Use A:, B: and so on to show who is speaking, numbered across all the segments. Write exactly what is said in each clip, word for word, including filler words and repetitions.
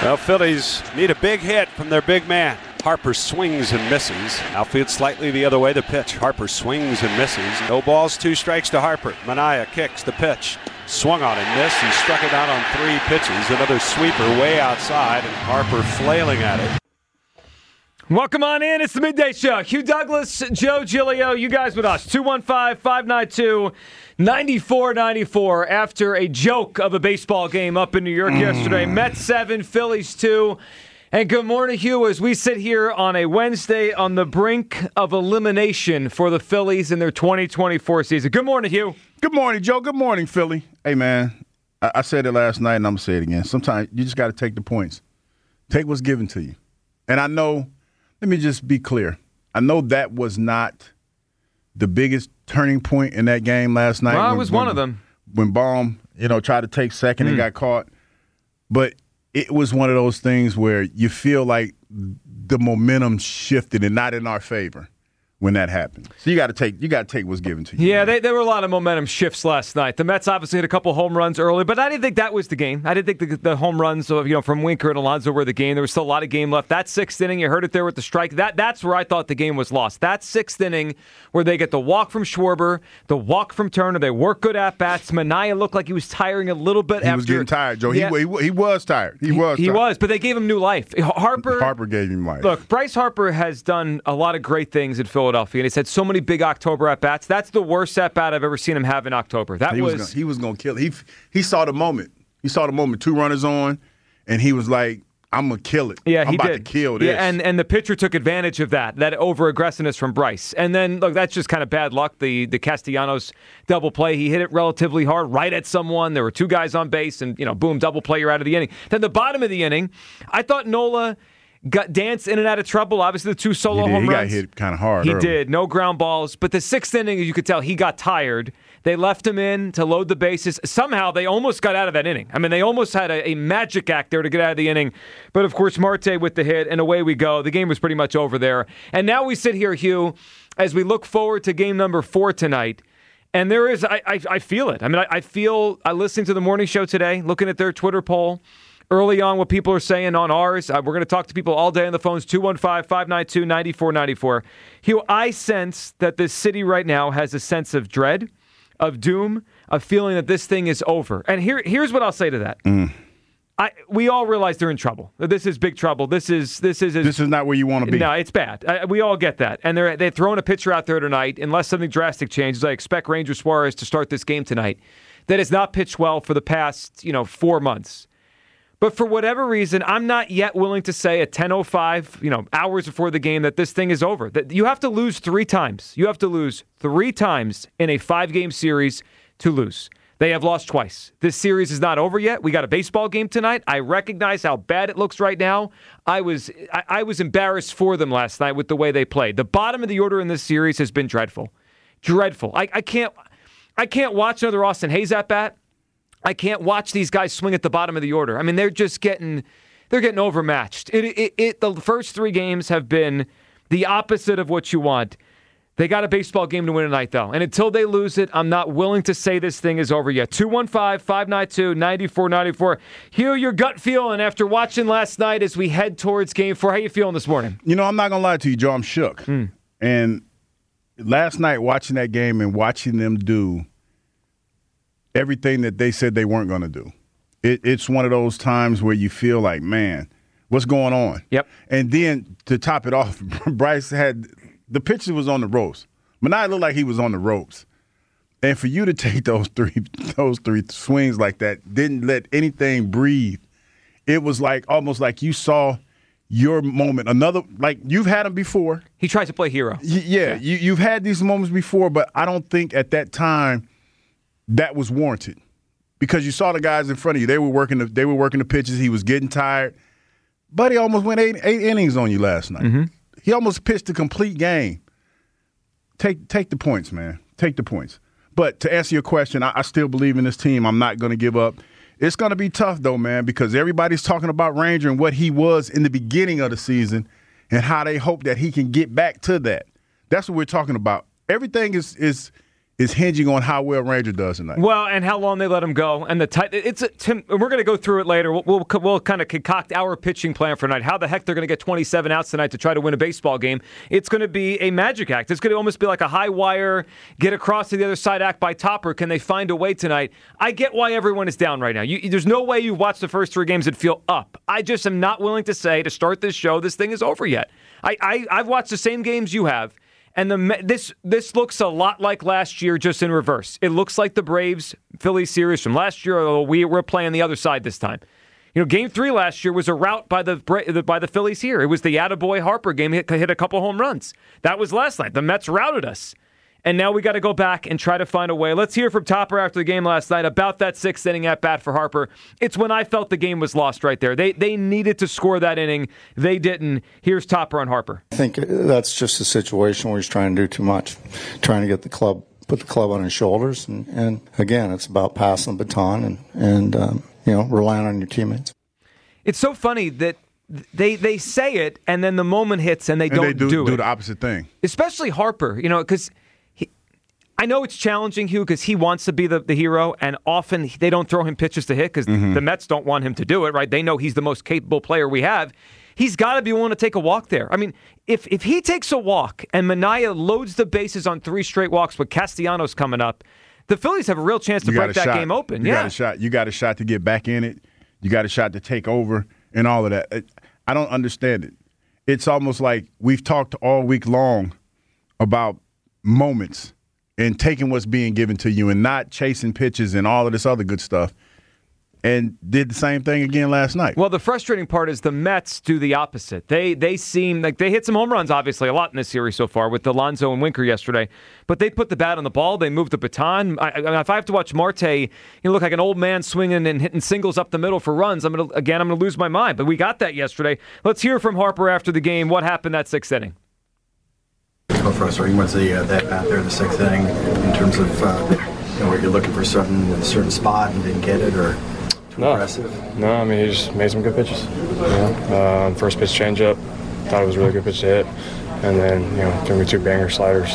A: Well, Phillies need a big hit from their big man. Harper swings and misses. Outfield slightly the other way, the pitch. Harper swings and misses. No balls, two strikes to Harper. Manaea kicks the pitch. Swung on and missed. He struck it out on three pitches. Another sweeper way outside, and Harper flailing at it.
B: Welcome on in. It's the Midday Show. Hugh Douglas, Joe Giglio, you guys with us. two one five, five nine two, nine four nine four. After a joke of a baseball game up in New York mm. yesterday. Mets seven, Phillies two. And good morning, Hugh, as we sit here on a Wednesday on the brink of elimination for the Phillies in their twenty twenty-four season. Good morning, Hugh.
C: Good morning, Joe. Good morning, Philly. Hey, man, I, I said it last night, and I'm going to say it again. Sometimes you just got to take the points. Take what's given to you. And I know, let me just be clear. I know that was not the biggest turning point in that game last night.
B: Well,
C: when,
B: it was
C: when,
B: one of them.
C: When Baum, you know, tried to take second mm. and got caught. But it was one of those things where you feel like the momentum shifted and not in our favor when that happened. So you got to take you got to take what's given to you.
B: Yeah, they, there were a lot of momentum shifts last night. The Mets obviously hit a couple home runs early, but I didn't think that was the game. I didn't think the, the home runs of, you know, from Winker and Alonso were the game. There was still a lot of game left. That sixth inning, you heard it there with the strike. That that's where I thought the game was lost. That sixth inning where they get the walk from Schwarber, the walk from Turner. They work good at bats. Manaea looked like he was tiring a little bit.
C: He
B: after,
C: was getting tired, Joe.
B: Yeah,
C: he, he he was tired. He,
B: he
C: was.
B: He
C: tired.
B: was, but they gave him new life. Harper.
C: Harper gave him life.
B: Look, Bryce Harper has done a lot of great things in Philadelphia, and he's had so many big October at bats. That's the worst at bat I've ever seen him have in October. That
C: he was,
B: was
C: gonna, he was going to kill. He he saw the moment. He saw the moment. Two runners on, and he was like, "I'm gonna kill it.
B: Yeah,
C: I'm
B: he
C: about
B: did.
C: to kill this."
B: Yeah, and and the pitcher took advantage of that, that over aggressiveness from Bryce. And then look, that's just kind of bad luck. The the Castellanos double play. He hit it relatively hard, right at someone. There were two guys on base, and you know, boom, double play. You're out of the inning. Then the bottom of the inning, I thought Nola got danced in and out of trouble. Obviously, the two solo
C: he did.
B: home
C: he
B: runs.
C: He got hit kind of hard.
B: He
C: early.
B: did. No ground balls. But the sixth inning, you could tell he got tired. They left him in to load the bases. Somehow, they almost got out of that inning. I mean, they almost had a, a magic act there to get out of the inning. But, of course, Marte with the hit, and away we go. The game was pretty much over there. And now we sit here, Hugh, as we look forward to game number four tonight. And there is, I, I, I feel it. I mean, I, I feel, I listened to the morning show today, looking at their Twitter poll. Early on, what people are saying on ours, uh, we're going to talk to people all day on the phones, two one five, five nine two, nine four nine four. Hugh, I sense that this city right now has a sense of dread, of doom, of feeling that this thing is over. And here, here's what I'll say to that.
C: Mm.
B: I, we all realize they're in trouble. This is big trouble. This is this is
C: this is not where you want to be.
B: No, it's bad. I, we all get that. And they're they're throwing a pitcher out there tonight. Unless something drastic changes, I expect Ranger Suarez to start this game tonight. That has not pitched well for the past you know four months. But for whatever reason, I'm not yet willing to say at ten oh five, you know, hours before the game, that this thing is over. That you have to lose three times. You have to lose three times in a five-game series to lose. They have lost twice. This series is not over yet. We got a baseball game tonight. I recognize how bad it looks right now. I was I, I was embarrassed for them last night with the way they played. The bottom of the order in this series has been dreadful. Dreadful. I, I can't I can't watch another Austin Hayes at bat. I can't watch these guys swing at the bottom of the order. I mean, they're just getting they're getting overmatched. It, it, it, the first three games have been the opposite of what you want. They got a baseball game to win tonight, though. And until they lose it, I'm not willing to say this thing is over yet. two one five, five nine two, nine four nine four. Hugh, your gut feeling after watching last night as we head towards game four. How you feeling this morning?
C: You know, I'm not going to lie to you, Joe. I'm shook.
B: Mm.
C: And last night, watching that game and watching them do everything that they said they weren't going to do. It, it's one of those times where you feel like, man, what's going on?
B: Yep.
C: And then to top it off, Bryce had the pitcher was on the ropes. Manaea looked like he was on the ropes. And for you to take those three those three swings like that, didn't let anything breathe. It was like almost like you saw your moment. Another, like you've had them before.
B: He tries to play hero.
C: Y- yeah, yeah. You, you've had these moments before, but I don't think at that time that was warranted because you saw the guys in front of you. They were working the, they were working the pitches. He was getting tired. Buddy almost went eight, eight innings on you last night.
B: Mm-hmm.
C: He almost pitched a complete game. Take take the points, man. Take the points. But to answer your question, I, I still believe in this team. I'm not going to give up. It's going to be tough, though, man, because everybody's talking about Ranger and what he was in the beginning of the season and how they hope that he can get back to that. That's what we're talking about. Everything is is is hinging on how well Ranger does tonight.
B: Well, and how long they let him go, and the tight. It's a, Tim. We're going to go through it later. We'll, we'll we'll kind of concoct our pitching plan for tonight. How the heck they're going to get twenty-seven outs tonight to try to win a baseball game? It's going to be a magic act. It's going to almost be like a high wire, get across to the other side act by Topper. Can they find a way tonight? I get why everyone is down right now. You, there's no way you watch the first three games and feel up. I just am not willing to say to start this show this thing is over yet. I, I I've watched the same games you have. And the this this looks a lot like last year, just in reverse. It looks like the Braves-Phillies series from last year, although we were playing the other side this time. You know, Game Three last year was a rout by the by the Phillies here. It was the attaboy Harper game. He hit a couple home runs. That was last night. The Mets routed us. And now we got to go back and try to find a way. Let's hear from Topper after the game last night about that sixth inning at bat for Harper. It's when I felt the game was lost right there. They they needed to score that inning. They didn't. Here's Topper on Harper.
D: I think that's just a situation where he's trying to do too much, trying to get the club, put the club on his shoulders. And, and again, it's about passing the baton and, and um, you know, relying on your teammates.
B: It's so funny that they they say it, and then the moment hits, and they
C: and
B: don't
C: they do,
B: do it.
C: do the opposite thing.
B: Especially Harper, you know, because I know it's challenging, Hugh, because he wants to be the, the hero, and often they don't throw him pitches to hit because mm-hmm. the Mets don't want him to do it, right? They know he's the most capable player we have. He's got to be willing to take a walk there. I mean, if if he takes a walk and Minaya loads the bases on three straight walks with Castellanos coming up, the Phillies have a real chance to
C: you
B: break that
C: shot.
B: game open.
C: You
B: yeah.
C: got a shot. You got a shot to get back in it. You got a shot to take over and all of that. I don't understand it. It's almost like we've talked all week long about moments and taking what's being given to you and not chasing pitches and all of this other good stuff, and did the same thing again last night.
B: Well, the frustrating part is the Mets do the opposite. They they seem like they hit some home runs, obviously, a lot in this series so far with Alonso and Winker yesterday, but they put the bat on the ball. They moved the baton. I, I, if I have to watch Marte, you know, look like an old man swinging and hitting singles up the middle for runs, I'm gonna again, I'm going to lose my mind. But we got that yesterday. Let's hear from Harper after the game. What happened that sixth inning?
E: How frustrating was the uh, that bat there in the sixth inning in terms of uh, you know, where you're looking for a certain a certain spot and didn't get it, or too
F: no.
E: aggressive?
F: No, I mean he just made some good pitches. You know, um, first pitch changeup, thought it was a really good pitch to hit, and then you know threw me two banger sliders.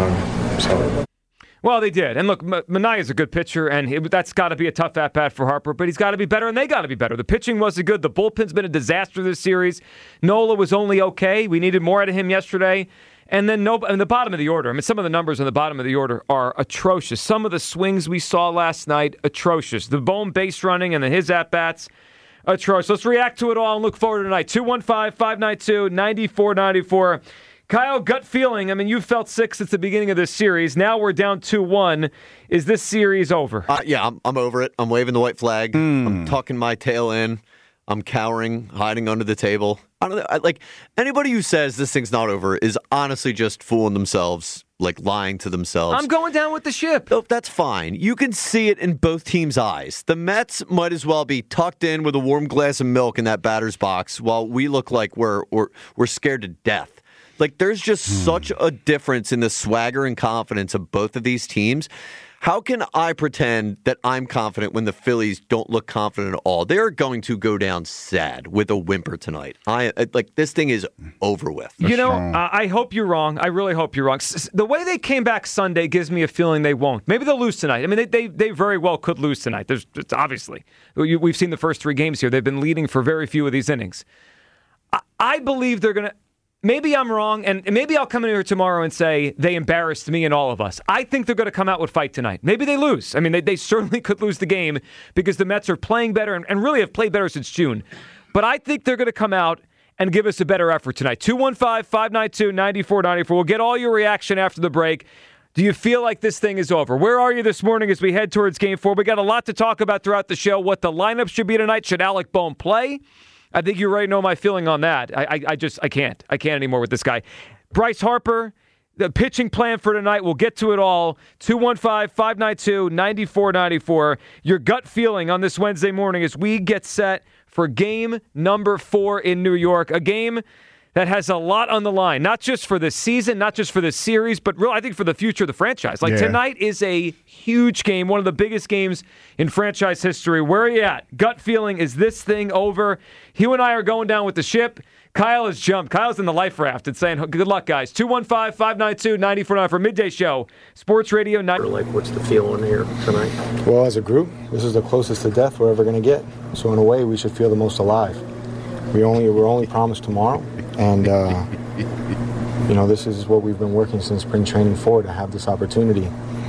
F: Um, so.
B: Well, they did. And look, M- Manaya's a good pitcher, and he, that's got to be a tough at-bat for Harper, but he's got to be better, and they got to be better. The pitching wasn't good. The bullpen's been a disaster this series. Nola was only okay. We needed more out of him yesterday. And then no, in the bottom of the order, I mean, some of the numbers on the bottom of the order are atrocious. Some of the swings we saw last night, atrocious. The Bohm base running and the his at-bats, atrocious. Let's react to it all and look forward to tonight. two one five, five nine two, nine four nine four. Kyle, gut feeling. I mean, you felt six at the beginning of this series. Now we're down two one. Is this series over?
G: Uh, yeah, I'm, I'm over it. I'm waving the white flag. Mm. I'm tucking my tail in. I'm cowering, hiding under the table. I don't know. I, like anybody who says this thing's not over is honestly just fooling themselves, like lying to themselves.
B: I'm going down with the ship.
G: No, that's fine. You can see it in both teams' eyes. The Mets might as well be tucked in with a warm glass of milk in that batter's box, while we look like we're we're we're scared to death. Like, there's just hmm. such a difference in the swagger and confidence of both of these teams. How can I pretend that I'm confident when the Phillies don't look confident at all? They're going to go down sad with a whimper tonight. I like this thing is over with.
B: You know, uh, I hope you're wrong. I really hope you're wrong. S- the way they came back Sunday gives me a feeling they won't. Maybe they'll lose tonight. I mean, they they, they very well could lose tonight. There's it's obviously we've seen the first three games here. They've been leading for very few of these innings. I, I believe they're going to. Maybe I'm wrong, and maybe I'll come in here tomorrow and say they embarrassed me and all of us. I think they're going to come out with fight tonight. Maybe they lose. I mean, they, they certainly could lose the game because the Mets are playing better and, and really have played better since June. But I think they're going to come out and give us a better effort tonight. two one five, five nine two, nine four nine four. We'll get all your reaction after the break. Do you feel like this thing is over? Where are you this morning as we head towards Game four? We got a lot to talk about throughout the show. What the lineup should be tonight. Should Alec Bohm play? I think you already know my feeling on that. I, I, I just, I can't. I can't anymore with this guy. Bryce Harper, the pitching plan for tonight, we'll get to it all. two one five, five nine two, nine four nine four. Your gut feeling on this Wednesday morning as we get set for game number four in New York. A game that has a lot on the line, not just for this season, not just for this series, but real, I think for the future of the franchise. Like yeah. Tonight is a huge game, one of the biggest games in franchise history. Where are you at? Gut feeling, is this thing over? Hugh and I are going down with the ship. Kyle has jumped. Kyle's in the life raft and saying, good luck, guys. two one five, five nine two, nine four nine for Midday Show. Sports Radio night.
H: Like, what's the feeling here tonight?
I: Well, as a group, this is the closest to death we're ever going to get. So in a way, we should feel the most alive. We only, we're only promised tomorrow. And, uh, you know, this is what we've been working since spring training for, to have this opportunity.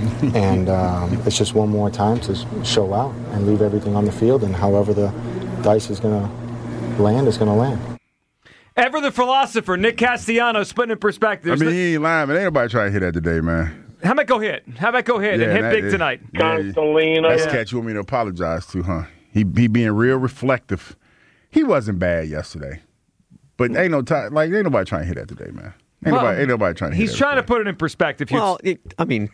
I: And um, it's just one more time to show out and leave everything on the field. And however the dice is going to land, is going to land.
B: Ever the philosopher, Nick Castellanos, putting in perspective.
C: I mean, he ain't lying, man. Ain't nobody trying to hit that today, man.
B: How about go hit? How about go hit
C: yeah,
B: and hit
C: that,
B: big
C: yeah,
B: tonight?
C: Yeah,
H: Constantly,
C: that's
H: yeah.
C: catch you want me to apologize to, huh? He he being real reflective. He wasn't bad yesterday, but ain't no time like ain't nobody trying to hit that today, man. Ain't
B: well,
C: nobody ain't nobody trying to.
B: He's
C: hit
B: trying
C: that
B: to put it in perspective.
G: Well, it, I mean.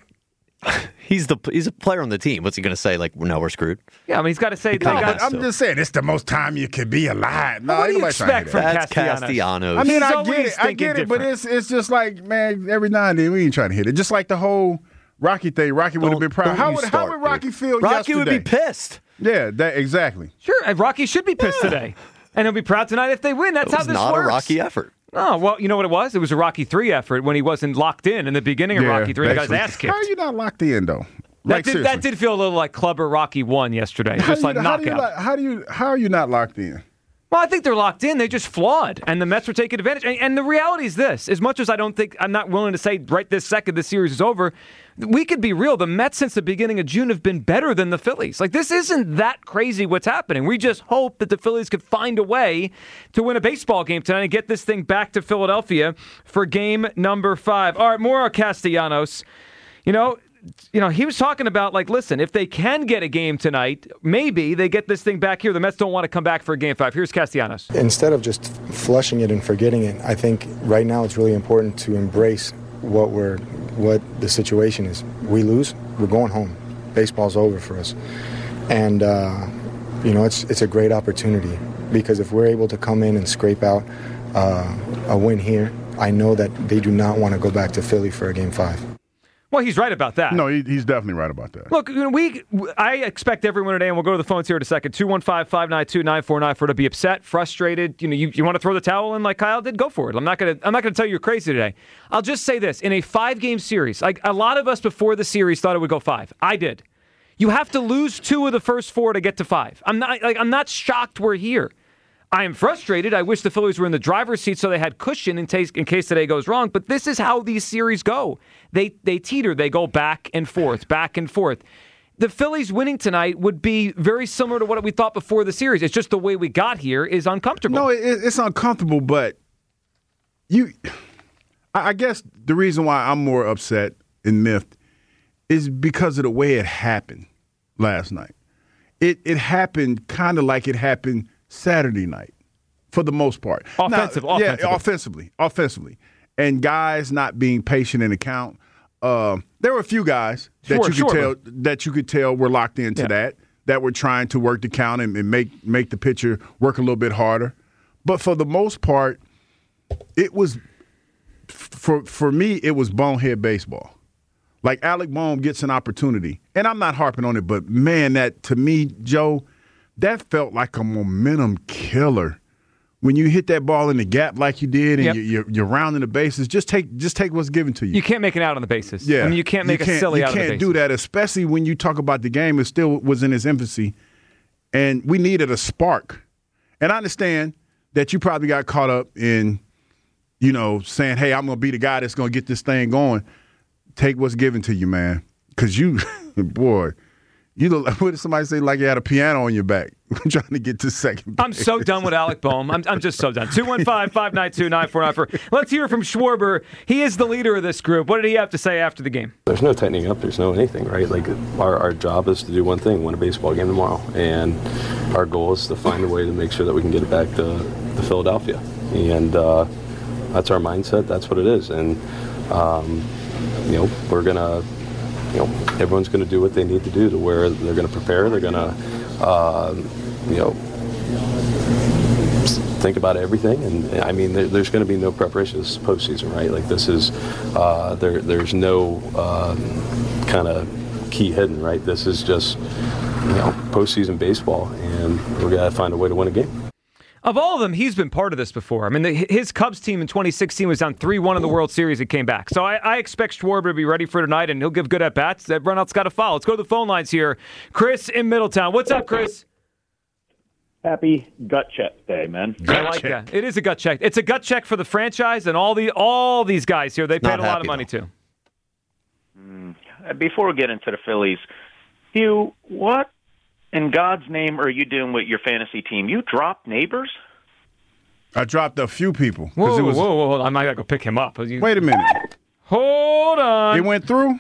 G: He's the he's a player on the team. What's he going to say? Like, no, we're scred.
B: Yeah, I mean, he's got to say.
C: No,
B: got,
C: I'm just saying, it's the most time you could be alive. No,
B: what do
C: ain't
B: you
C: nobody trying to
B: expect
C: hit
B: from
C: that.
G: That's
B: Castellanos?
G: Castellanos.
C: I mean,
B: He's
C: I
B: always
C: get it, I
B: thinking
C: get it, but
B: different.
C: it's it's just like, man, every now and then we ain't trying to hit it. Just like the whole Rocky thing. Rocky would have
G: Don't-
C: been proud.
G: don't
C: How
G: you
C: would how
G: start,
C: would Rocky
G: dude.
C: feel
G: Rocky
C: yesterday?
G: would be pissed.
C: Yeah, that exactly.
B: Sure, and Rocky should be pissed today, and he'll be proud tonight if they win. That's
G: It
B: how
G: was
B: this
G: not
B: works.
G: a Rocky effort.
B: Oh, well, you know what it was? It was a Rocky three effort when he wasn't locked in in the beginning of
C: Yeah,
B: Rocky three. The guy's
C: basically.
B: ass kicked.
C: How are you not locked in though?
B: That,
C: Like,
B: did,
C: seriously.
B: that did feel a little like Clubber Rocky one yesterday.
C: How
B: Just
C: do
B: like
C: you, how do you
B: knockout.
C: not- How do you how are you not locked in?
B: Well, I think they're locked in. They just flawed, and the Mets were taking advantage. And, and the reality is this: as much as I don't think I'm not willing to say right this second this series is over, we could be real. The Mets since the beginning of June have been better than the Phillies. Like, this isn't that crazy what's happening. We just hope that the Phillies could find a way to win a baseball game tonight and get this thing back to Philadelphia for game number five. All right, more Castellanos. You know. You know, he was talking about, like, listen, if they can get a game tonight, maybe they get this thing back here. The Mets don't want to come back for a game five. Here's Castellanos.
I: Instead of just flushing it and forgetting it, I think right now it's really important to embrace what we're, what the situation is. We lose, we're going home. Baseball's over for us. And, uh, you know, it's it's a great opportunity because if we're able to come in and scrape out uh, a win here, I know that they do not want to go back to Philly for a game five.
B: Well, he's right about that.
C: No, he, he's definitely right about that.
B: Look, we I expect everyone today, and we'll go to the phones here in a second, two one five, five nine two, nine four nine, for to be upset, frustrated. You know, you, you want to throw the towel in like Kyle did? Go for it. I'm not going to I'm not going to tell you you're crazy today. I'll just say this. In a five-game series, like a lot of us before the series thought it would go five. I did. You have to lose two of the first four to get to five. I'm not like I'm not shocked we're here. I am frustrated. I wish the Phillies were in the driver's seat so they had cushion in, t- in case today goes wrong. But this is how these series go. They they teeter. They go back and forth, back and forth. The Phillies winning tonight would be very similar to what we thought before the series. It's just the way we got here is uncomfortable.
C: No, it, it's uncomfortable, but you. I I guess the reason why I'm more upset and miffed is because of the way it happened last night. It it happened kind of like it happened Saturday night, for the most part.
B: Offensive,
C: now,
B: offensively.
C: Yeah, offensively, offensively. And guys not being patient in the count. Uh, there were a few guys that
B: Sure,
C: you could
B: sure.
C: tell that you could tell were locked into
B: Yeah.
C: that, that were trying to work the count and, and make make the pitcher work a little bit harder. But for the most part, it was for for me, it was bonehead baseball. Like Alec Bohm gets an opportunity, and I'm not harping on it, but man, that to me, Joe, that felt like a momentum killer. When you hit that ball in the gap like you did, and
B: Yep.
C: you, you're, you're rounding the bases, just take just take what's given to you.
B: You can't make it out on the bases.
C: Yeah,
B: I mean, you can't make a silly
C: you
B: out of the
C: can't
B: bases.
C: do that, especially when you talk about the game. It still was in its infancy, and we needed a spark. And I understand that you probably got caught up in, you know, saying, "Hey, I'm going to be the guy that's going to get this thing going." Take what's given to you, man, because you, boy. You look, what did somebody say? Like you had a piano on your back, trying to get to second base.
B: I'm so done with Alec Bohm. I'm, I'm just so done. two one five, five nine two, nine four nine four. Let's hear from Schwarber. He is the leader of this group. What did he have to say after the game?
J: There's no tightening up. There's no anything, right? Like our, our job is to do one thing, win a baseball game tomorrow. And our goal is to find a way to make sure that we can get it back to, to Philadelphia. And uh, that's our mindset. That's what it is. And, um, you know, we're going to, you know, everyone's going to do what they need to do to where they're going to prepare. They're going to, uh, you know, think about everything. And I mean, there, there's going to be no preparation. This is postseason, right? Like this is, uh, there, there's no um, kind of key hidden, right? This is just, you know, postseason baseball, and we're going to find a way to win a game.
B: Of all of them, he's been part of this before. I mean, the, his Cubs team in twenty sixteen was down three one in the World Series and came back. So I, I expect Schwarber to be ready for tonight, and he'll give good at-bats. Everyone else got to follow. Let's go to the phone lines here. Chris in Middletown. What's up, Chris?
K: Happy gut check day, man.
B: I like that. It is a gut check. It's a gut check for the franchise and all the all these guys here. They paid a lot of money, too.
K: Mm. Before we get into the Phillies, Hugh, what in God's name are you doing with your fantasy team? You dropped Neighbors?
C: I dropped a few people.
B: Whoa,
C: it was,
B: whoa, whoa, whoa. I might have to go pick him up. You...
C: Wait a minute.
B: Hold on.
C: It went through?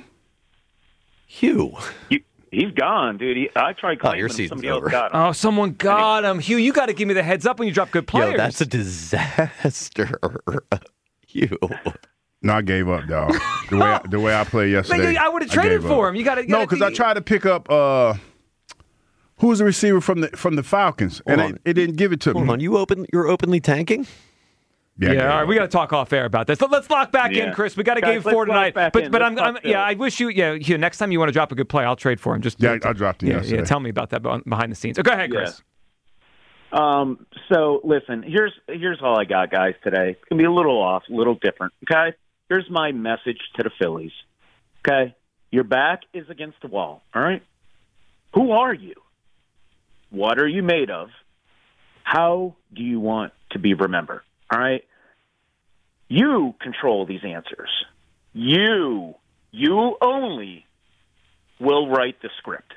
G: Hugh.
K: You, he's gone, dude. He, I tried calling
G: oh,
K: him. Somebody over. else got him.
B: Oh, someone got him. Hugh, you got to give me the heads up when you drop good players.
G: Yo, that's a disaster. Hugh.
C: No, I gave up, dog. The way I, the way I played yesterday.
B: Man, I would have traded for him. You got to
C: no, because I tried to pick up uh, who was the receiver from the from the Falcons,
G: Hold
C: and it, it didn't give it to
G: Hold
C: me.
G: on, you open you're openly tanking?
B: Yeah, yeah all right, we got to talk off air about this. Let's lock back
K: yeah.
B: in, Chris. We got a
K: Guys,
B: game four tonight. But
K: in.
B: but
K: let's
B: I'm, I'm yeah. I wish you yeah. Hugh, next time you want to drop a good play, I'll trade for him. Just
C: yeah, I dropped him
B: yeah,
C: yesterday.
B: Yeah, tell me about that behind the scenes. Oh, go ahead, Chris.
K: Yeah. Um. So listen, here's here's all I got, guys. Today it's gonna be a little off, a little different. Okay. Here's my message to the Phillies. Okay, your back is against the wall. All right. Who are you? What are you made of? How do you want to be remembered? All right. You control these answers. You, you only will write the script.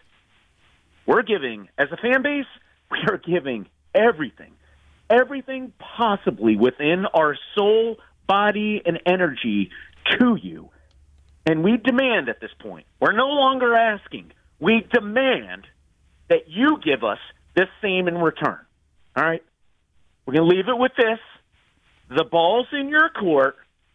K: We're giving, as a fan base, we are giving everything, everything possibly within our soul, body, and energy to you. And we demand at this point, we're no longer asking, we demand that you give us this same in return. All right? We're going to leave it with this. The ball's in your court.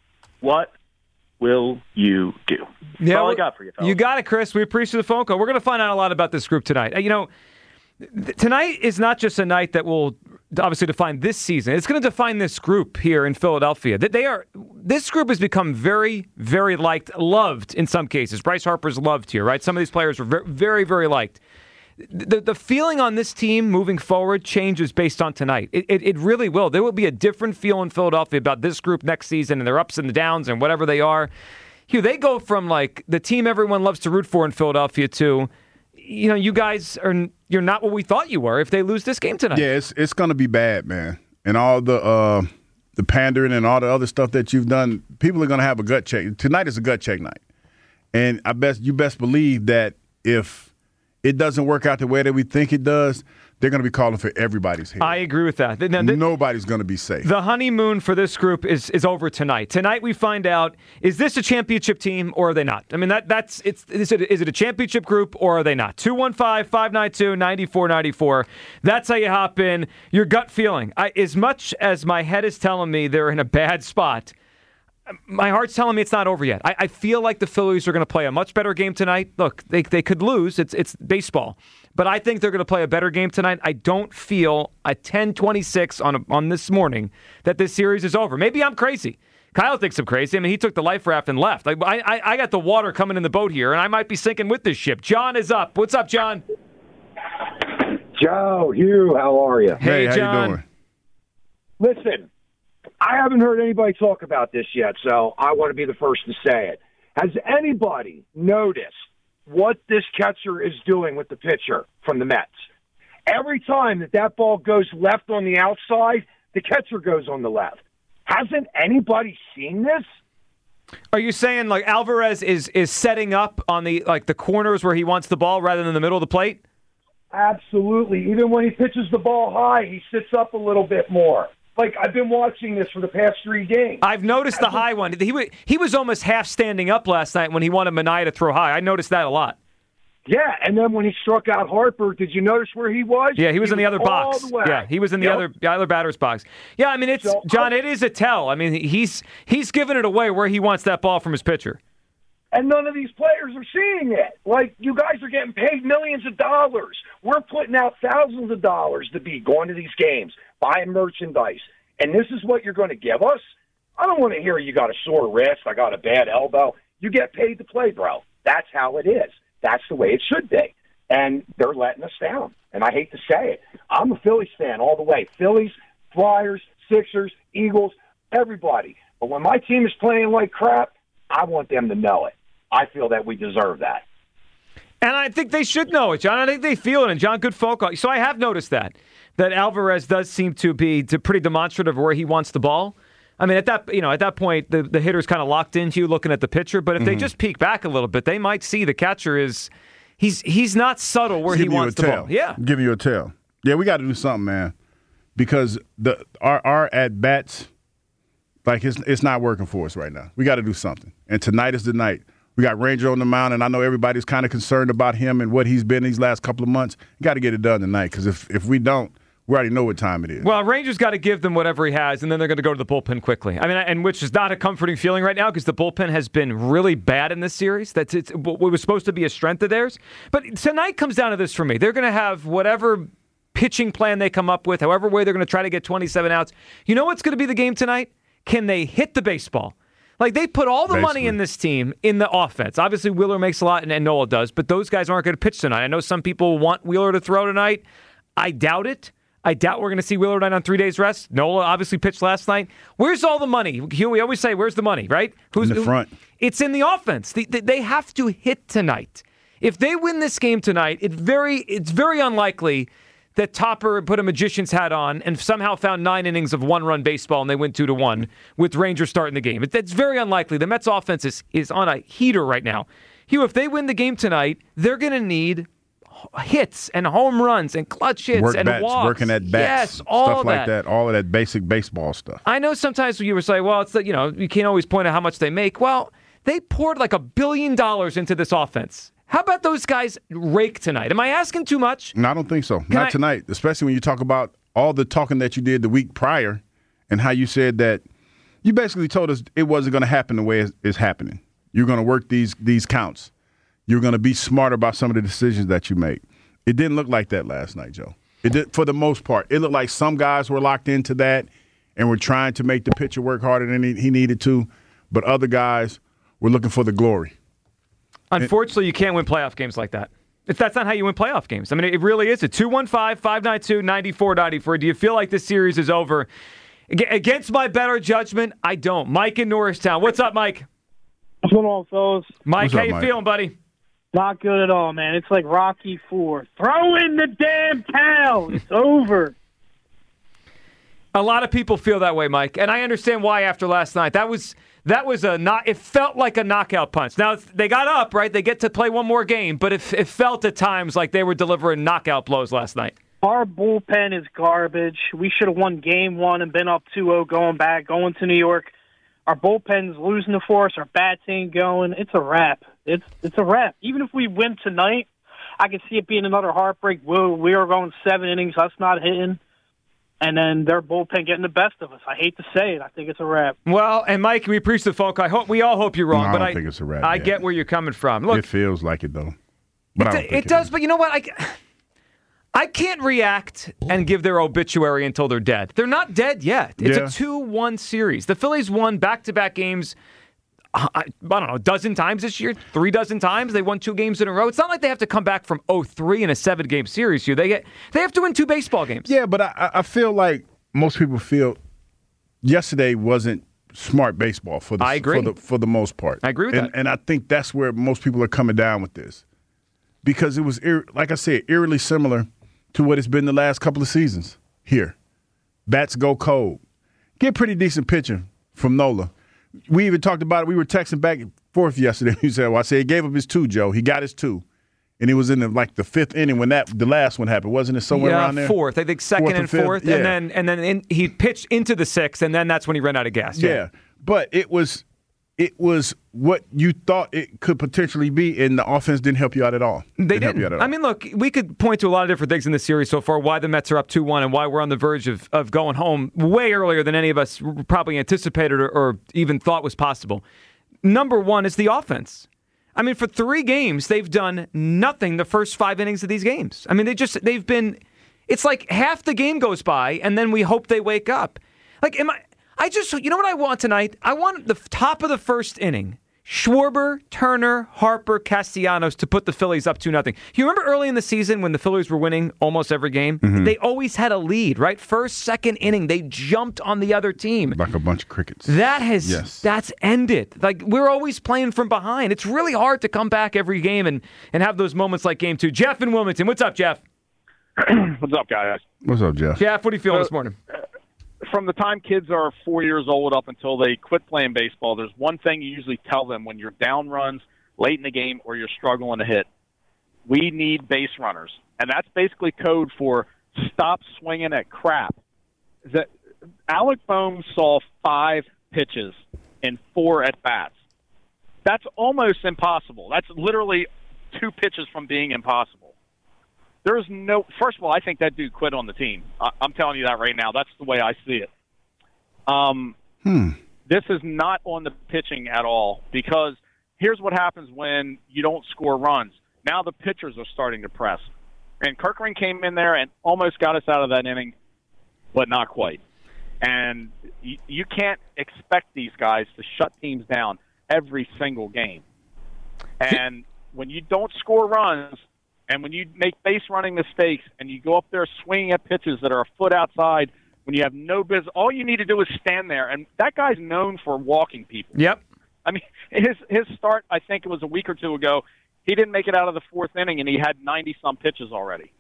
K: What will you do? That's
B: yeah,
K: all I got for you, fellas.
B: You got it, Chris. We appreciate the phone call. We're going to find out a lot about this group tonight. You know, th- tonight is not just a night that will obviously define this season. It's going to define this group here in Philadelphia. That they are. This group has become very, very liked, loved in some cases. Bryce Harper's loved here, right? Some of these players are very, very, very liked. The the feeling on this team moving forward changes based on tonight. It, it it really will. There will be a different feel in Philadelphia about this group next season and their ups and the downs and whatever they are. Hugh, they go from like the team everyone loves to root for in Philadelphia to, you know, you guys are you're not what we thought you were if they lose this game tonight.
C: Yeah, it's it's gonna be bad, man. And all the uh, the pandering and all the other stuff that you've done, people are gonna have a gut check. Tonight is a gut check night, and I best you best believe that if it doesn't work out the way that we think it does, they're going to be calling for everybody's head.
B: I agree with that. Now, the,
C: Nobody's going to be safe.
B: The honeymoon for this group is is over tonight. Tonight we find out, is this a championship team or are they not? I mean, that that's it's is it, is it a championship group or are they not? two one five, five nine two, nine four nine four. That's how you hop in. Your gut feeling. I, as much as my head is telling me they're in a bad spot, my heart's telling me it's not over yet. I, I feel like the Phillies are going to play a much better game tonight. Look, they they could lose. It's it's baseball. But I think they're going to play a better game tonight. I don't feel at ten twenty-six on a, on this morning that this series is over. Maybe I'm crazy. Kyle thinks I'm crazy. I mean, he took the life raft and left. I, I, I got the water coming in the boat here, and I might be sinking with this ship. John is up. What's up, John?
L: Joe, Hugh, how are you?
B: Hey,
C: hey
B: John.
C: how you doing?
L: Listen, I haven't heard anybody talk about this yet, so I want to be the first to say it. Has anybody noticed what this catcher is doing with the pitcher from the Mets? Every time that that ball goes left on the outside, the catcher goes on the left. Hasn't anybody seen this?
B: Are you saying like Alvarez is is setting up on the like the corners where he wants the ball rather than the middle of the plate?
L: Absolutely. Even when he pitches the ball high, he sits up a little bit more. Like, I've been watching this for the past three games.
B: I've noticed the high one. He was, he was almost half standing up last night when he wanted Manaea to throw high. I noticed that a lot.
L: Yeah, and then when he struck out Harper, did you notice where he was?
B: Yeah, he was
L: he
B: in the
L: was
B: other box.
L: The
B: yeah, he was in the
L: yep.
B: other the other batter's box. Yeah, I mean, it's
L: so,
B: John,
L: I,
B: it is a tell. I mean, he's he's giving it away where he wants that ball from his pitcher.
L: And none of these players are seeing it. Like, you guys are getting paid millions of dollars. We're putting out thousands of dollars to be going to these games, buying merchandise. And this is what you're going to give us? I don't want to hear you got a sore wrist, I got a bad elbow. You get paid to play, bro. That's how it is. That's the way it should be. And they're letting us down. And I hate to say it. I'm a Phillies fan all the way. Phillies, Flyers, Sixers, Eagles, everybody. But when my team is playing like crap, I want them to know it. I feel that we deserve that.
B: And I think they should know it, John. I think they feel it. And John, good phone call. So I have noticed that, that Alvarez does seem to be pretty demonstrative of where he wants the ball. I mean, at that you know, at that point, the, the hitter's kind of locked into you looking at the pitcher. But if mm-hmm. they just peek back a little bit, they might see the catcher is he's he's not subtle where he wants the ball. Yeah,
C: give you a tell. Yeah, we got to do something, man, because the our our at bats, like it's it's not working for us right now. We got to do something. And tonight is the night. We got Ranger on the mound, and I know everybody's kind of concerned about him and what he's been these last couple of months. You got to get it done tonight, because if, if we don't, we already know what time it is.
B: Well, Rangers got to give them whatever he has, and then they're going to go to the bullpen quickly. I mean, and which is not a comforting feeling right now, because the bullpen has been really bad in this series. That's it's what was supposed to be a strength of theirs. But tonight comes down to this for me. They're going to have whatever pitching plan they come up with, however way they're going to try to get twenty-seven outs. You know what's going to be the game tonight? Can they hit the baseball? Like, they put all the Basically. money in this team in the offense. Obviously, Wheeler makes a lot, and, and Nola does, but those guys aren't going to pitch tonight. I know some people want Wheeler to throw tonight. I doubt it. I doubt we're going to see Wheeler tonight on three days rest. Nola obviously pitched last night. Where's all the money? We always say, where's the money, right?
C: Who's in the front?
B: Who, it's in the offense. They, they have to hit tonight. If they win this game tonight, it very it's very unlikely that Topper put a magician's hat on and somehow found nine innings of one-run baseball and they win two to one with Rangers starting the game. That's very unlikely. The Mets offense is, is on a heater right now. Hugh, if they win the game tonight, they're going to need hits and home runs and clutch hits
C: Work
B: and
C: bats,
B: walks.
C: Working at bats,
B: yes, all
C: stuff
B: that.
C: like that, all of that basic baseball stuff.
B: I know sometimes you would say, well, it's the, you know, you can't always point out how much they make. Well, they poured like a billion dollars into this offense. How about those guys rake tonight? Am I asking too much?
C: No, I don't think so.
B: Can
C: Not
B: I,
C: tonight, especially when you talk about all the talking that you did the week prior and how you said that you basically told us it wasn't going to happen the way it's, it's happening. You're going to work these these counts. You're going to be smart about some of the decisions that you make. It didn't look like that last night, Joe. It did, for the most part. It looked like some guys were locked into that and were trying to make the pitcher work harder than he, he needed to, but other guys were looking for the glory.
B: Unfortunately, you can't win playoff games like that. If that's not how you win playoff games. I mean, it really is. two one five, five nine two, nine four nine four. Do you feel like this series is over? Against my better judgment, I don't. Mike in Norristown. What's up, Mike?
M: What's going on, fellas?
B: Mike,
C: What's
B: how
C: up,
B: you
C: Mike?
B: feeling, buddy?
M: Not good at all, man. It's like Rocky four. Throw in the damn towel. It's over.
B: A lot of people feel that way, Mike, and I understand why after last night. That was that was a not. It felt like a knockout punch. Now they got up, right? They get to play one more game, but it, it felt at times like they were delivering knockout blows last night.
M: Our bullpen is garbage. We should have won game one and been up two oh going back, going to New York. Our bullpen's losing the force. Our bats ain't going. It's a wrap. It's it's a wrap. Even if we win tonight, I can see it being another heartbreak. We we are going seven innings. Us not hitting. And then their bullpen getting the best of us. I hate to say it. I think it's a wrap.
B: Well, and Mike, we appreciate the phone call. I hope we all hope you're wrong,
C: No, I
B: but
C: don't
B: I
C: think it's a wrap
B: I
C: yet.
B: get where you're coming from. Look,
C: it feels like it, though. But
B: it,
C: I don't think
B: it does, but you know what? I, I can't react and give their obituary until they're dead. They're not dead yet. It's
C: Yeah.
B: a two one series. The Phillies won back-to-back games, I, I don't know, a dozen times this year, three dozen times. They won two games in a row. It's not like they have to come back from oh three in a seven-game series here. They get they have to win two baseball games.
C: Yeah, but I, I feel like most people feel yesterday wasn't smart baseball for the,
B: I agree.
C: For, the, for the most part.
B: I agree with
C: and,
B: that.
C: And I think that's where most people are coming down with this. Because it was, eer- like I said, eerily similar to what it's been the last couple of seasons here. Bats go cold. Get pretty decent pitching from Nola. We even talked about it. We were texting back and forth yesterday. He said, well, I said he gave up his two, Joe. He got his two. And he was in the, like the fifth inning when that the last one happened. Wasn't it somewhere
B: yeah,
C: around there?
B: fourth. I think second
C: Fourth
B: and
C: and fifth?
B: fourth.
C: Yeah.
B: And then and then in, he pitched into the sixth, and then that's when he ran out of gas.
C: Yeah. But it was it was what you thought it could potentially be, and the offense didn't help you out at all.
B: They
C: help you
B: didn't.
C: out at all.
B: I mean, look, we could point to a lot of different things in this series so far, why the Mets are up two one and why we're on the verge of, of going home way earlier than any of us probably anticipated or, or even thought was possible. Number one is the offense. I mean, for three games, they've done nothing the first five innings of these games. I mean, they just, they've been, it's like half the game goes by, and then we hope they wake up. Like, am I, I just, you know what I want tonight? I want the top of the first inning, Schwarber, Turner, Harper, Castellanos to put the Phillies up two nothing. You remember early in the season when the Phillies were winning almost every game? Mm-hmm. They always had a lead, right? First, second inning, they jumped on the other team.
C: Like a bunch of crickets.
B: That has,
C: yes. That's
B: ended. Like, we're always playing from behind. It's really hard to come back every game and, and have those moments like game two. Jeff in Wilmington. What's up, Jeff?
N: What's up, guys?
C: What's up, Jeff?
B: Jeff, what are you feeling
N: so,
B: this morning?
N: From the time kids are four years old up until they quit playing baseball, there's one thing you usually tell them when you're down runs late in the game or you're struggling to hit. We need base runners. And that's basically code for stop swinging at crap. That Alec Bohm saw five pitches in four at-bats. That's almost impossible. That's literally two pitches from being impossible. There's no – first of all, I think that dude quit on the team. I, I'm telling you that right now. That's the way I see it. Um,
C: hmm.
N: This is not on the pitching at all because here's what happens when you don't score runs. Now the pitchers are starting to press. And Kerkering came in there and almost got us out of that inning, but not quite. And you, you can't expect these guys to shut teams down every single game. And when you don't score runs – and when you make base running mistakes and you go up there swinging at pitches that are a foot outside when you have no business, all you need to do is stand there. And that guy's known for walking people.
B: Yep.
N: I mean, his his start, I think it was a week or two ago, he didn't make it out of the fourth inning and he had ninety-some pitches already.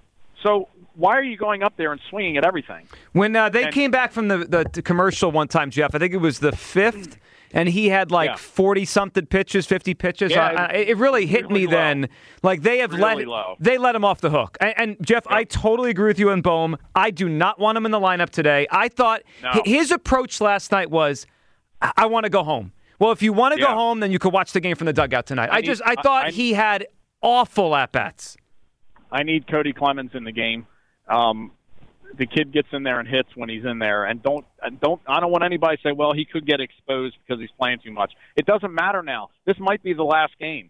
N: So why are you going up there and swinging at everything?
B: When uh, they
N: and,
B: came back from the, the, the commercial one time, Jeff, I think it was the fifth, and he had like forty-something yeah. pitches, fifty pitches.
N: Yeah,
B: uh, it, it really hit
N: really
B: me
N: low.
B: then. Like they have
N: really
B: let
N: low.
B: they let him off the hook. And, and Jeff,
N: yep.
B: I totally agree with you on Bohm. I do not want him in the lineup today. I thought
N: no.
B: his approach last night was, I, I want to go home. Well, if you want to
N: yeah.
B: go home, then you could watch the game from the dugout tonight. I,
N: I
B: I
N: need,
B: just I thought
N: I, I,
B: he had awful at-bats.
N: I need Cody Clemens in the game. Um, the kid gets in there and hits when he's in there, and don't don't I don't want anybody to say, well, he could get exposed because he's playing too much. It doesn't matter now. This might be the last game.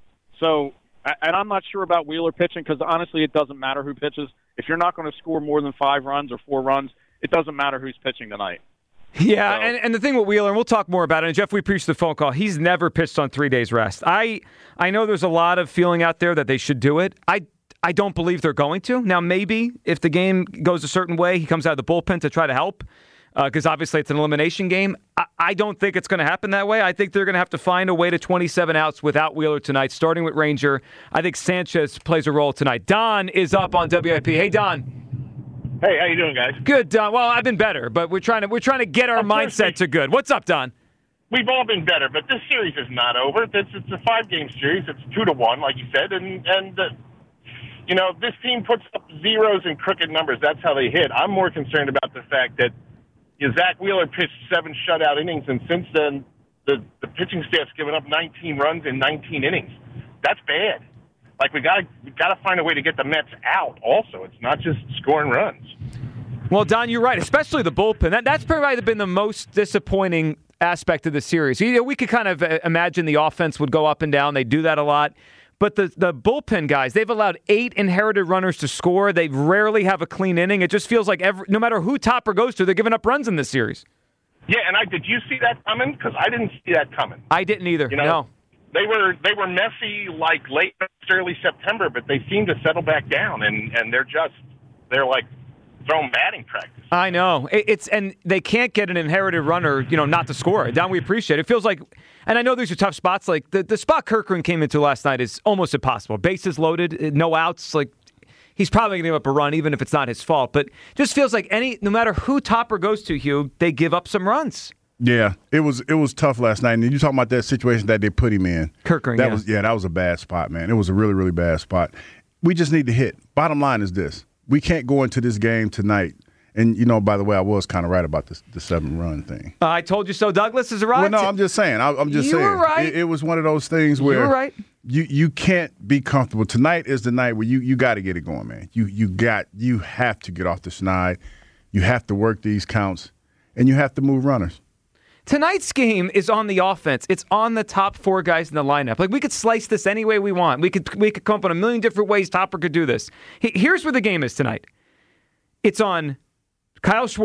N: So, and I'm not sure about Wheeler pitching because honestly, it doesn't matter who pitches. If you're not going to score more than five runs or four runs, it doesn't matter who's pitching tonight.
B: Yeah,
N: so.
B: and, and the thing with Wheeler, and we'll talk more about it, and Jeff, we appreciate the phone call, he's never pitched on three days rest. I I know there's a lot of feeling out there that they should do it. I I don't believe they're going to. Now, maybe if the game goes a certain way, he comes out of the bullpen to try to help, because uh, obviously it's an elimination game. I, I don't think it's going to happen that way. I think they're going to have to find a way to twenty-seven outs without Wheeler tonight, starting with Ranger. I think Sanchez plays a role tonight. Don is up on W I P. Hey, Don.
O: Hey, how you doing, guys?
B: Good, Don. Well, I've been better, but we're trying to we're trying to get our mindset to good. What's up, Don?
O: We've all been better, but this series is not over. It's, it's a five-game series. It's two to one, like you said, and and uh, you know this team puts up zeros and crooked numbers. That's how they hit. I'm more concerned about the fact that you know, Zach Wheeler pitched seven shutout innings, and since then the the pitching staff's given up nineteen runs in nineteen innings. That's bad. Like we got we got to find a way to get the Mets out. Also, it's not just scoring runs.
B: Well, Don, you're right. Especially the bullpen. That that's probably been the most disappointing aspect of the series. You know, we could kind of imagine the offense would go up and down. They do that a lot. But the, the bullpen guys, they've allowed eight inherited runners to score. They rarely have a clean inning. It just feels like every, no matter who Topper goes to, they're giving up runs in this series.
O: Yeah, and I did you see that coming? Because I didn't see that coming.
B: I didn't either.
O: You know,
B: no.
O: They were they were messy like late early September, but they seem to settle back down, and, and they're just they're like throwing batting practice.
B: I know it, it's and they can't get an inherited runner, you know, not to score. Don, we appreciate it. It feels like, and I know these are tough spots. Like the the spot Kerkering came into last night is almost impossible. Bases loaded, no outs. Like he's probably going to give up a run, even if it's not his fault. But just feels like any no matter who Topper goes to, Hugh, they give up some runs.
C: Yeah, it was it was tough last night. And you talking about that situation that they put him in.
B: Kerkering,
C: that
B: yeah.
C: was yeah, that was a bad spot, man. It was a really, really bad spot. We just need to hit. Bottom line is this. We can't go into this game tonight. And, you know, by the way, I was kind of right about this, the seven-run thing.
B: Uh, I told you so. Douglas is right.
C: Well, no, I'm just saying. I, I'm just
B: you
C: saying.
B: Were right.
C: It, it was one of those things where
B: you, were right.
C: you you can't be comfortable. Tonight is the night where you, you got to get it going, man. You you got you have to get off the schneid. You have to work these counts, and you have to move runners.
B: Tonight's game is on the offense. It's on the top four guys in the lineup. Like we could slice this any way we want. We could we could come up with a million different ways Topper could do this. Here's where the game is tonight. It's on Kyle Schwarber,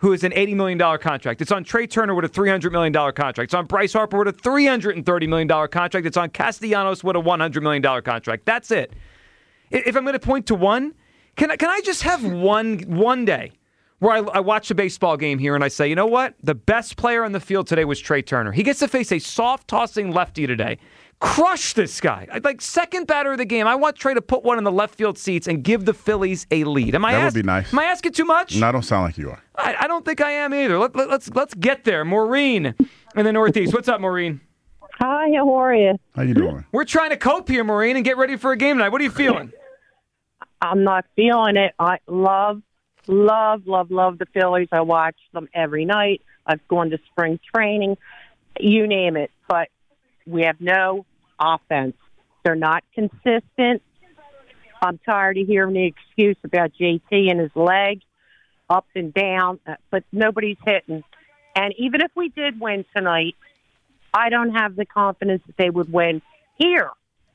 B: who is an eighty million dollars contract. It's on Trey Turner with a three hundred million dollars contract. It's on Bryce Harper with a three hundred thirty million dollars contract. It's on Castellanos with a one hundred million dollars contract. That's it. If I'm going to point to one, can I, can I just have one one day where I, I watch a baseball game here and I say, you know what? The best player on the field today was Trey Turner. He gets to face a soft-tossing lefty today. Crush this guy. Like, second batter of the game. I want Trey to put one in the left field seats and give the Phillies a lead. Am I
C: that
B: ask,
C: would be nice.
B: Am I asking too much?
C: No, I don't sound like you are.
B: I, I don't think I am either. Let, let, let's let's get there. Maureen in the Northeast. What's up, Maureen?
P: Hi, how are you?
C: How you doing?
B: We're trying to cope here, Maureen, and get ready for a game tonight. What are you feeling?
P: I'm not feeling it. I love, love, love, love the Phillies. I watch them every night. I've gone to spring training, you name it. But we have no offense. They're not consistent. I'm tired of hearing the excuse about J T and his leg, up and down, but nobody's hitting. And even if we did win tonight, I don't have the confidence that they would win here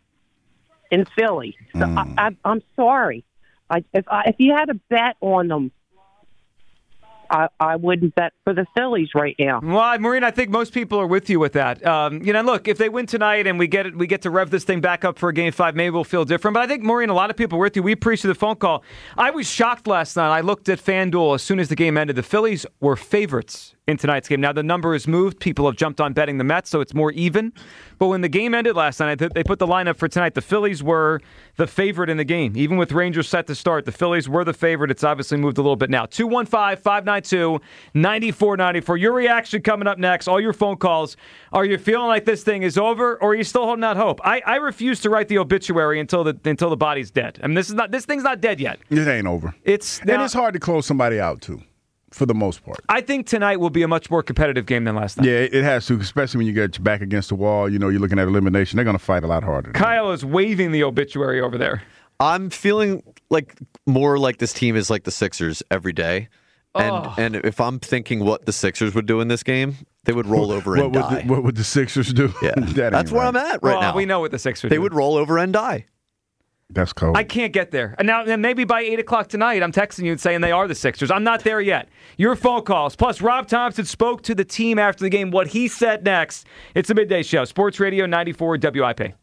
P: in Philly. So
C: Mm.
P: I, I, I'm sorry. I, if I, if you had a bet on them, I, I wouldn't bet for the Phillies right now.
B: Well, Maureen, I think most people are with you with that. Um, you know, look, if they win tonight and we get it, we get to rev this thing back up for a game five, maybe we'll feel different. But I think, Maureen, a lot of people are with you. We appreciate the phone call. I was shocked last night. I looked at FanDuel as soon as the game ended. The Phillies were favorites in tonight's game. Now, the number has moved. People have jumped on betting the Mets, so it's more even. But when the game ended last night, they put the lineup for tonight. The Phillies were the favorite in the game. Even with Rangers set to start, the Phillies were the favorite. It's obviously moved a little bit now. two one five, five nine two, nine four nine four. Your reaction coming up next. All your phone calls. Are you feeling like this thing is over, or are you still holding out hope? I, I refuse to write the obituary until the until the body's dead. I mean, this is not this thing's not dead yet.
C: It ain't over.
B: It's
C: and
B: now,
C: it's hard to close somebody out too, for the most part.
B: I think tonight will be a much more competitive game than last night.
C: Yeah, it has to, especially when you get your back against the wall. You know, you're looking at elimination. They're going to fight a lot harder.
B: Kyle is waving the obituary over there.
G: I'm feeling like more like this team is like the Sixers every day. And
B: Oh.
G: and if I'm thinking what the Sixers would do in this game, they would roll over
C: what
G: and
C: would
G: die.
C: The, what would the Sixers do?
G: Yeah,
C: That
G: that's
C: ain't
G: where
C: right.
G: I'm at right
B: well,
G: now.
B: we know what the Sixers
G: They
B: do.
G: would roll over and die.
C: That's cold.
B: I can't get there. And now, then maybe by eight o'clock tonight, I'm texting you and saying they are the Sixers. I'm not there yet. Your phone calls. Plus, Rob Thompson spoke to the team after the game. What he said next. It's a midday show. Sports Radio ninety-four W I P.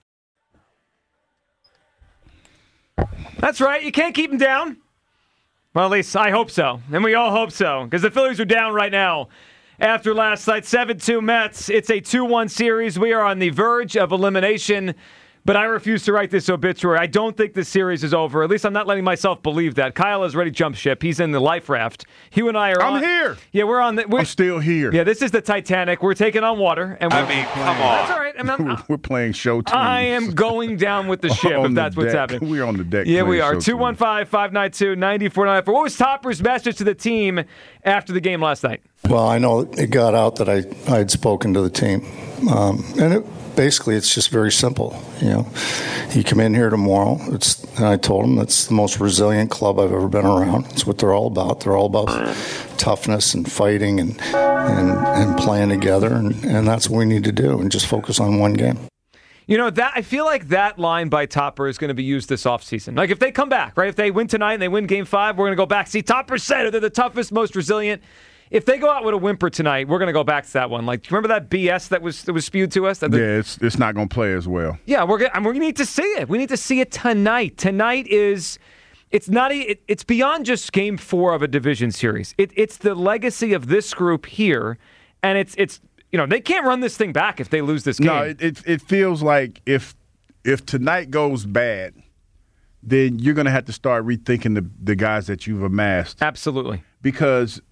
B: That's right. You can't keep them down. Well, at least I hope so. And we all hope so. Because the Phillies are down right now. After last night, seven two Mets. It's a two one series. We are on the verge of elimination. But I refuse to write this obituary. I don't think this series is over. At least I'm not letting myself believe that. Kyle has already jumped ship. He's in the life raft. You and I are
C: I'm
B: on.
C: here.
B: Yeah, we're on. The, we're
C: I'm still here.
B: Yeah, this is the Titanic. We're taking on water. And
A: I
B: we're,
A: mean, come on.
B: That's all right. I mean, I'm-
C: We're playing show teams.
B: I am going down with the ship,
C: On
B: if
C: the
B: that's what's
C: deck.
B: happening.
C: We're on the deck.
B: Yeah, we
C: playing
B: are.
C: show
B: two one five, five nine two, nine four nine four. What was Topper's message to the team after the game last night?
D: Well, I know it got out that I I had spoken to the team, um, and it, basically it's just very simple. You know, you come in here tomorrow. It's and I told them it's the most resilient club I've ever been around. It's what they're all about. They're all about toughness and fighting and and, and playing together, and, and that's what we need to do, and just focus on one game.
B: You know, that I feel like that line by Topper is going to be used this offseason. Like, if they come back, right? If they win tonight and they win game five, we're going to go back. See, Topper said they're the toughest, most resilient. If they go out with a whimper tonight, we're going to go back to that one. Like, do you remember that B S that was that was spewed to us? That the,
C: Yeah, it's it's not going to play as well.
B: Yeah, we're gonna, we need to see it. We need to see it tonight. Tonight is, it's not, a, it, it's beyond just game four of a division series. It, it's the legacy of this group here, and it's it's you know they can't run this thing back if they lose this game.
C: No, it, it it feels like if if tonight goes bad, then you're going to have to start rethinking the the guys that you've amassed.
B: Absolutely,
C: because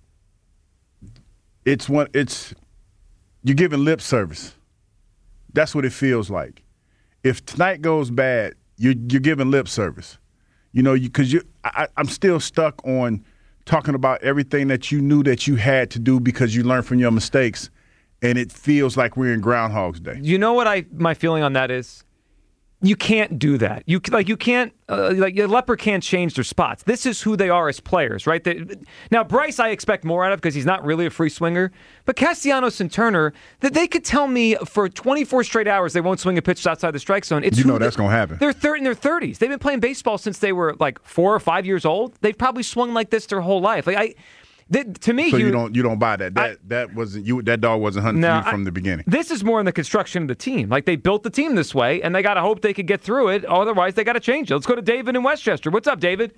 C: it's one it's you're giving lip service. That's what it feels like. If tonight goes bad, you you're giving lip service. You know, because you, you I, I'm still stuck on talking about everything that you knew that you had to do because you learned from your mistakes, and it feels like we're in Groundhog's Day.
B: You know what I my feeling on that is? You can't do that. You like you can't uh, like your leper can't change their spots. This is who they are as players, right? They, now Bryce, I expect more out of because he's not really a free swinger. But Castellanos and Turner, that they could tell me for twenty-four straight hours they won't swing a pitch outside the strike zone. It's
C: You
B: who
C: know that's
B: they-
C: gonna happen.
B: They're thir- in their thirties. They've been playing baseball since they were like four or five years old. They've probably swung like this their whole life. Like I. The, to me,
C: so
B: you,
C: you don't you don't buy that. That I, that wasn't you. That dog wasn't hunting
B: no,
C: for you from
B: I,
C: the beginning.
B: This is more in the construction of the team. Like they built the team this way, and they got to hope they could get through it. Otherwise, they got to change it. Let's go to David in Westchester. What's up, David?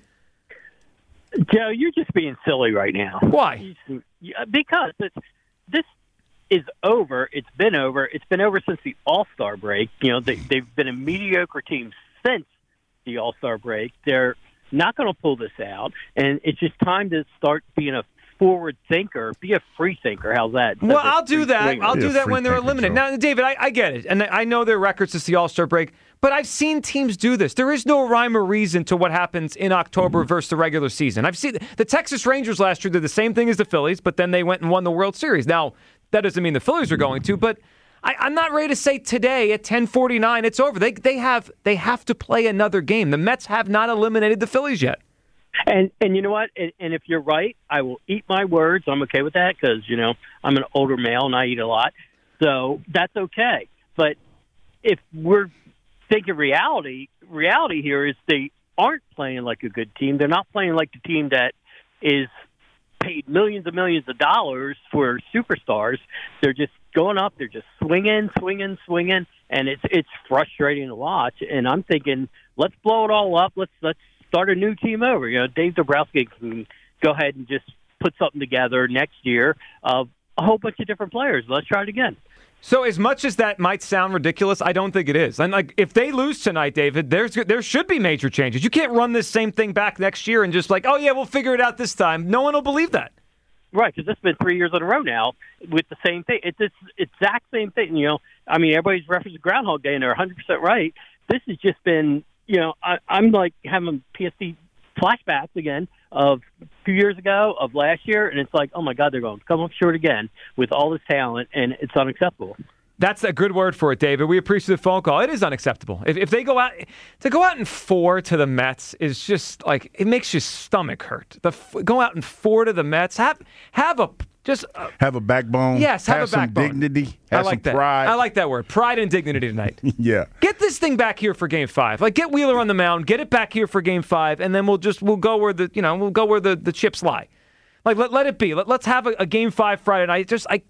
H: Joe, you're just being silly right now.
B: Why?
H: Because it's, this is over. It's been over. It's been over since the All-Star break. You know, they, they've been a mediocre team since the All-Star break. They're not going to pull this out, and it's just time to start being a forward thinker. Be a free thinker. How's that?
B: Well, I'll do that.
H: Swinger.
B: I'll do that when they're eliminated. Now, David, I, I get it, and I know their records since the All-Star break, but I've seen teams do this. There is no rhyme or reason to what happens in October versus the regular season. I've seen the Texas Rangers last year did the same thing as the Phillies, but then they went and won the World Series. Now, that doesn't mean the Phillies are going to, but I, I'm not ready to say today at ten forty-nine it's over. They they have they have to play another game. The Mets have not eliminated the Phillies yet.
H: And and you know what? And, and if you're right, I will eat my words. I'm okay with that because, you know, I'm an older male and I eat a lot. So that's okay. But if we're thinking reality, reality here is they aren't playing like a good team. They're not playing like the team that is paid millions and millions of dollars for superstars. They're just going up. They're just swinging, swinging, swinging, and it's it's frustrating to watch. And I'm thinking, let's blow it all up. Let's let's start a new team over. You know, Dave Dombrowski can go ahead and just put something together next year of a whole bunch of different players. Let's try it again.
B: So as much as that might sound ridiculous, I don't think it is. And like, if they lose tonight, David, there's there should be major changes. You can't run this same thing back next year and just like, oh yeah, we'll figure it out this time. No one will believe that.
H: Right, because it's been three years in a row now with the same thing. It's this exact same thing. You know, I mean, everybody's referencing Groundhog Day, and they're one hundred percent right. This has just been, you know, I, I'm like having P S D flashbacks again of a few years ago, of last year, and it's like, oh my God, they're going to come up short again with all this talent, and it's unacceptable.
B: That's a good word for it, David. We appreciate the phone call. It is unacceptable. If, if they go out to go out in four to the Mets is just like it makes your stomach hurt. The go out in four to the Mets, have have a just uh,
C: have a backbone.
B: Yes, have,
C: have
B: a
C: some
B: backbone.
C: dignity. Have
B: I like
C: some
B: that.
C: pride.
B: I like that word, pride and dignity tonight.
C: Yeah,
B: get this thing back here for Game Five. Like get Wheeler on the mound, get it back here for Game Five, and then we'll just we'll go where the you know we'll go where the, the chips lie. Like let let it be. Let, let's have a, a Game Five Friday night. Just I.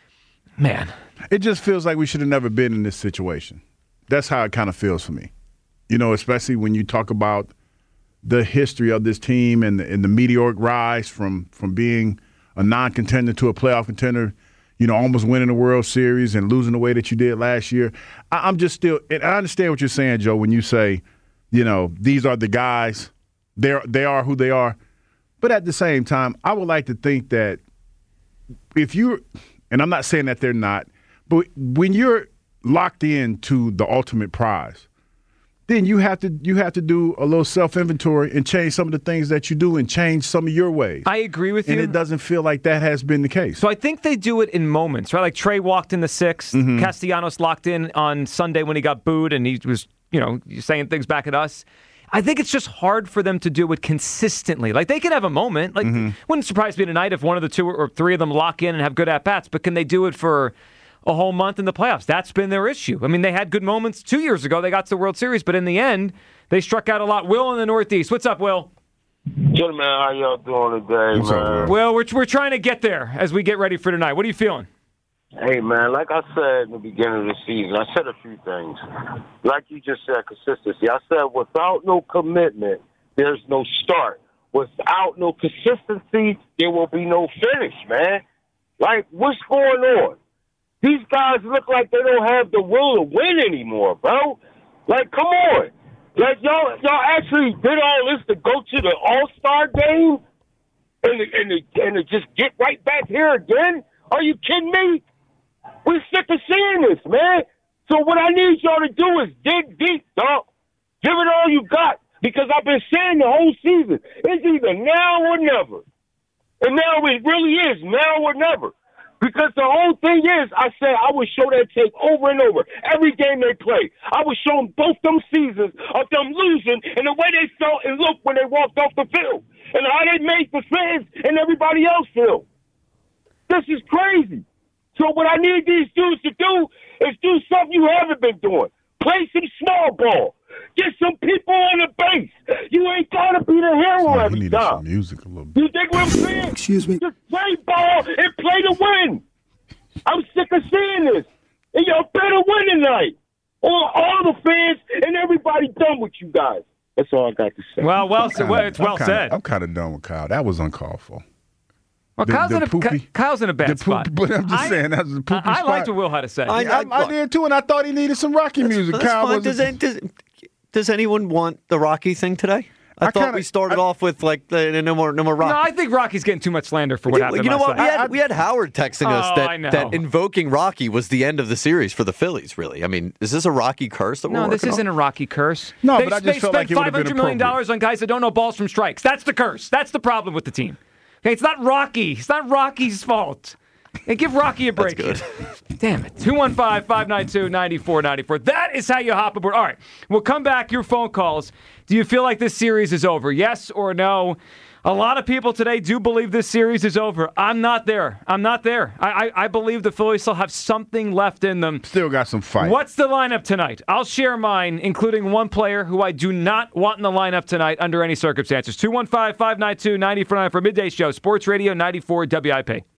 B: Man.
C: It just feels like we should have never been in this situation. That's how it kind of feels for me. You know, especially when you talk about the history of this team and the, and the meteoric rise from, from being a non-contender to a playoff contender, you know, almost winning the World Series and losing the way that you did last year. I, I'm just still – and I understand what you're saying, Joe, when you say, you know, these are the guys. They're, they are who they are. But at the same time, I would like to think that if you're – and I'm not saying that they're not, but when you're locked into the ultimate prize, then you have to you have to do a little self-inventory and change some of the things that you do and change some of your ways.
B: I agree with
C: and
B: you.
C: And it doesn't feel like that has been the case.
B: So I think they do it in moments, right? Like Trey walked in the sixth.
C: Mm-hmm.
B: Castellanos locked in on Sunday when he got booed and he was, you know, saying things back at us. I think it's just hard for them to do it consistently. Like, they can have a moment. Like, mm-hmm. wouldn't surprise me tonight if one of the two or three of them lock in and have good at-bats, but can they do it for a whole month in the playoffs? That's been their issue. I mean, they had good moments two years ago. They got to the World Series, but in the end, they struck out a lot. Will in the Northeast. What's up, Will?
Q: Gentlemen, how y'all doing today,
C: What's
Q: man?
C: Up,
B: Will, we're, we're trying to get there as we get ready for tonight. What are you feeling?
Q: Hey, man, like I said in the beginning of the season, I said a few things. Like you just said, consistency. I said without no commitment, there's no start. Without no consistency, there will be no finish, man. Like, what's going on? These guys look like they don't have the will to win anymore, bro. Like, come on. Like, y'all, y'all actually did all this to go to the All-Star game and to, and, to, and to just get right back here again? Are you kidding me? We're sick of seeing this, man. So what I need y'all to do is dig deep, dog. Give it all you got. Because I've been saying the whole season, it's either now or never. And now it really is now or never. Because the whole thing is, I said I would show that tape over and over. Every game they play. I would show them both them seasons of them losing and the way they felt and looked when they walked off the field. And how they made the fans and everybody else feel. This is crazy. So what I need these dudes to do is do something you haven't been doing. Play some small ball. Get some people on the base. You ain't got to be the hero
C: oh,
Q: every
C: he
Q: time.
C: Some music a little bit.
Q: You think what I'm saying?
R: Excuse me.
Q: Just Everybody done with you guys. That's all I got to say.
B: Well, well,
C: kinda,
B: well it's well
C: I'm kinda,
B: said.
C: I'm kind of done with Kyle. That was uncalled for.
B: Well,
C: The-
B: Kyle's,
C: the
B: in a,
C: poopy-
B: Kyle's in a bad
C: the poop-
B: spot.
C: But I'm just
B: I-
C: saying that was a poopy
B: I, I
C: spot.
B: liked what Will had to say.
C: I, I, I did too, and I thought he needed some Rocky music.
G: That's
C: Kyle
G: fine.
C: was
G: Does, any- does, does anyone want the Rocky thing today? I,
C: I
G: thought
C: kinda-
G: we started off with like the no more no more Rocky.
B: No, I think Rocky's getting too much slander for what
G: you,
B: happened
G: you know
B: last
G: what? We
B: night.
G: had, we had Howard texting us
B: Oh, I
G: that,
B: know.
G: that invoking Rocky was the end of the series for the Phillies, really. I mean, is this a Rocky curse that we're
B: No, this
G: working
B: isn't
G: on?
B: a Rocky curse.
C: No,
B: they,
C: but I just
B: they
C: felt
B: spent
C: like it would've
B: five
C: been
B: hundred million dollars on guys that don't know balls from strikes. That's the curse. That's the problem with the team. Okay, it's not Rocky. It's not Rocky's fault. Hey, give Rocky a break.
G: That's
B: good. Damn it. two one five, five nine two, nine four nine four. That is how you hop aboard. All right. We'll come back. Your phone calls. Do you feel like this series is over? Yes or no? A lot of people today do believe this series is over. I'm not there. I'm not there. I, I, I believe the Phillies still have something left in them.
C: Still got some fight.
B: What's the lineup tonight? I'll share mine, including one player who I do not want in the lineup tonight under any circumstances. two one five, five nine two, nine four nine for Midday Show, Sports Radio ninety-four W I P.